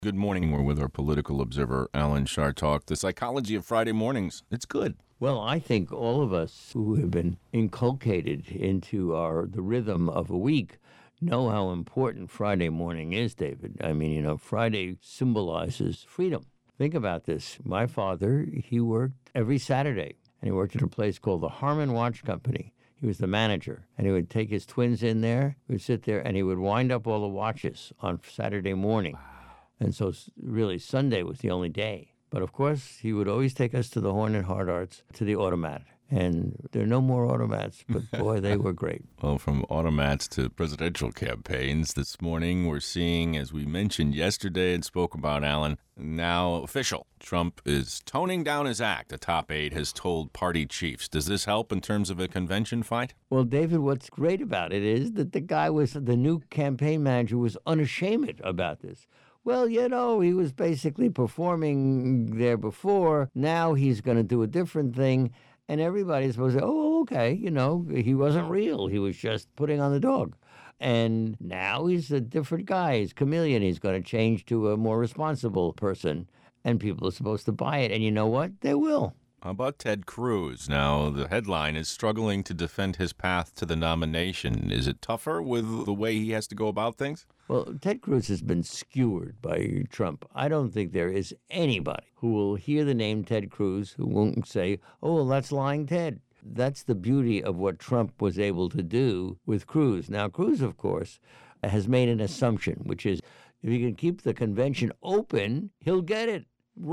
Good morning. We're with our political observer, Alan Chartock. The psychology of Friday mornings. It's good. Well, I think all of us who have been inculcated into the rhythm of a week know how important Friday morning is, David. I mean, Friday symbolizes freedom. Think about this. My father, he worked every Saturday, and he worked at a place called the Harmon Watch Company. He was the manager, and he would take his twins in there, he would sit there, and he would wind up all the watches on Saturday morning. And so really Sunday was the only day. But of course, he would always take us to the Horn and Hard Arts, to the Automat. And there are no more automats, but boy, they were great. Well, from automats to presidential campaigns, this morning we're seeing, as we mentioned yesterday and spoke about, Alan, now official. Trump is toning down his act, the top aide has told party chiefs. Does this help in terms of a convention fight? Well, David, what's great about it is that the new campaign manager was unashamed about this. Well, he was basically performing there before. Now he's going to do a different thing. And everybody's supposed to say, oh, okay, he wasn't real. He was just putting on the dog. And now he's a different guy. He's a chameleon. He's going to change to a more responsible person. And people are supposed to buy it. And you know what? They will. How about Ted Cruz? Now, the headline is struggling to defend his path to the nomination. Is it tougher with the way he has to go about things? Well, Ted Cruz has been skewered by Trump. I don't think there is anybody who will hear the name Ted Cruz who won't say, oh, well, that's lying Ted. That's the beauty of what Trump was able to do with Cruz. Now, Cruz, of course, has made an assumption, which is if he can keep the convention open, he'll get it.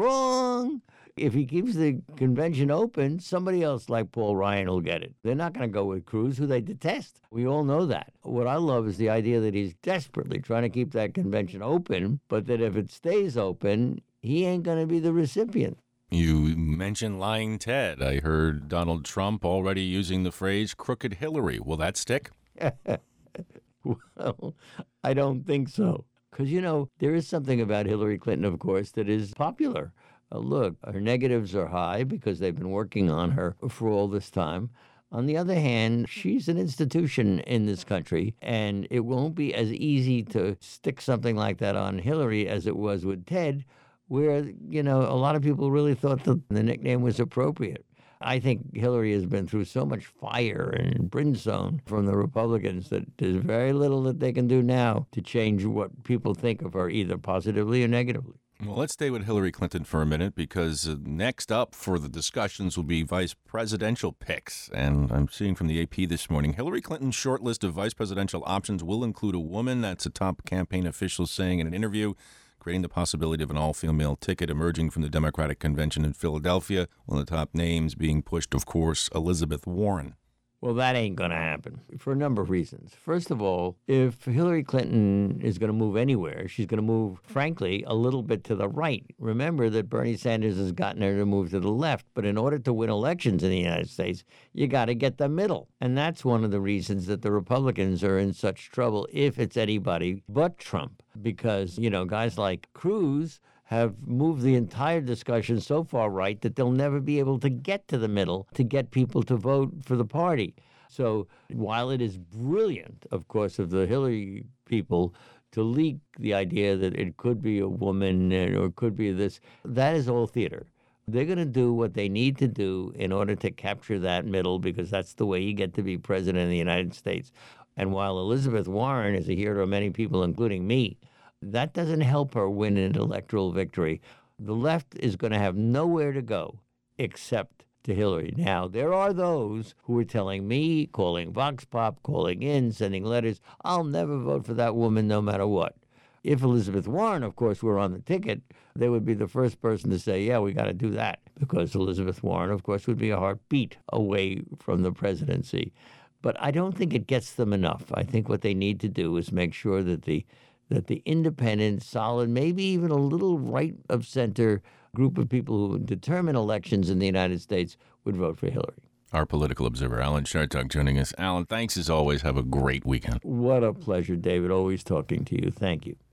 Wrong. If he keeps the convention open, somebody else like Paul Ryan will get it. They're not going to go with Cruz, who they detest. We all know that. What I love is the idea that he's desperately trying to keep that convention open, but that if it stays open, he ain't going to be the recipient. You mentioned lying Ted. I heard Donald Trump already using the phrase crooked Hillary. Will that stick? Well, I don't think so. Because, there is something about Hillary Clinton, of course, that is popular. Look, her negatives are high because they've been working on her for all this time. On the other hand, she's an institution in this country, and it won't be as easy to stick something like that on Hillary as it was with Ted, where, a lot of people really thought the nickname was appropriate. I think Hillary has been through so much fire and brimstone from the Republicans that there's very little that they can do now to change what people think of her, either positively or negatively. Well, let's stay with Hillary Clinton for a minute because next up for the discussions will be vice presidential picks. And I'm seeing from the AP this morning, Hillary Clinton's short list of vice presidential options will include a woman. That's a top campaign official saying in an interview, creating the possibility of an all-female ticket emerging from the Democratic Convention in Philadelphia. One of the top names being pushed, of course, Elizabeth Warren. Well, that ain't going to happen for a number of reasons. First of all, if Hillary Clinton is going to move anywhere, she's going to move, frankly, a little bit to the right. Remember that Bernie Sanders has gotten her to move to the left. But in order to win elections in the United States, you got to get the middle. And that's one of the reasons that the Republicans are in such trouble if it's anybody but Trump. Because, guys like Cruz have moved the entire discussion so far right that they'll never be able to get to the middle to get people to vote for the party. So while it is brilliant, of course, of the Hillary people to leak the idea that it could be a woman or it could be this, that is all theater. They're going to do what they need to do in order to capture that middle because that's the way you get to be president of the United States. And while Elizabeth Warren is a hero of many people, including me, that doesn't help her win an electoral victory. The left is going to have nowhere to go except to Hillary. Now, there are those who are telling me, calling Vox Pop, calling in, sending letters, I'll never vote for that woman no matter what. If Elizabeth Warren, of course, were on the ticket, they would be the first person to say, yeah, we got to do that. Because Elizabeth Warren, of course, would be a heartbeat away from the presidency. But I don't think it gets them enough. I think what they need to do is make sure that the independent, solid, maybe even a little right of center group of people who would determine elections in the United States would vote for Hillary. Our political observer, Alan Chartock, joining us. Alan, thanks as always. Have a great weekend. What a pleasure, David. Always talking to you. Thank you.